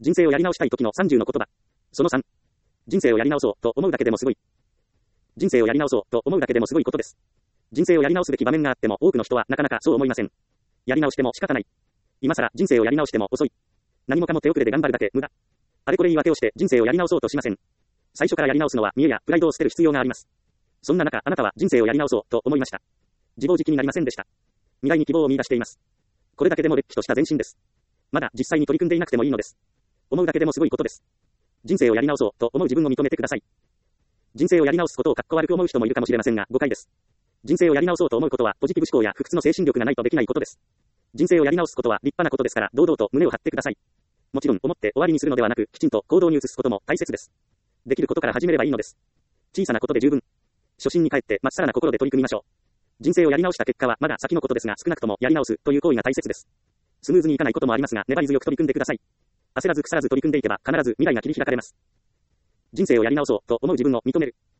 人生をやり直したい時の30の言葉。その3。人生をやり直そうと思うだけでもすごい。人生をやり直そうと思うだけでもすごいことです。人生をやり直すべき場面があっても多くの人はなかなかそう思いません。やり直しても仕方ない。今更人生をやり直しても遅い。何もかも手遅れで頑張るだけ無駄。あれこれ言い訳をして人生をやり直そうとしません。最初からやり直すのは見栄やプライドを捨てる必要があります。そんな中、あなたは人生をやり直そうと思いました。自暴自棄になりませんでした。未来に希望を見出しています。これだけでもれっきとした前進です。まだ実際に取り組んでいなくてもいいのです。思うだけでもすごいことです。人生をやり直そうと思う自分を認めてください。人生をやり直すことをかっこ悪く思う人もいるかもしれませんが、誤解です。人生をやり直そうと思うことは、ポジティブ思考や不屈の精神力がないとできないことです。人生をやり直すことは立派なことですから、堂々と胸を張ってください。もちろん、思って終わりにするのではなく、きちんと行動に移すことも大切です。できることから始めればいいのです。小さなことで十分。初心に帰って、まっさらな心で取り組みましょう。人生をやり直した結果は、まだ先のことですが、少なくともやり直すという行為が大切です。スムーズにいかないこともありますが、粘り強く取り組んでください。焦らず腐らず取り組んでいけば、必ず未来が切り開かれます。人生をやり直そうと思う自分を認める。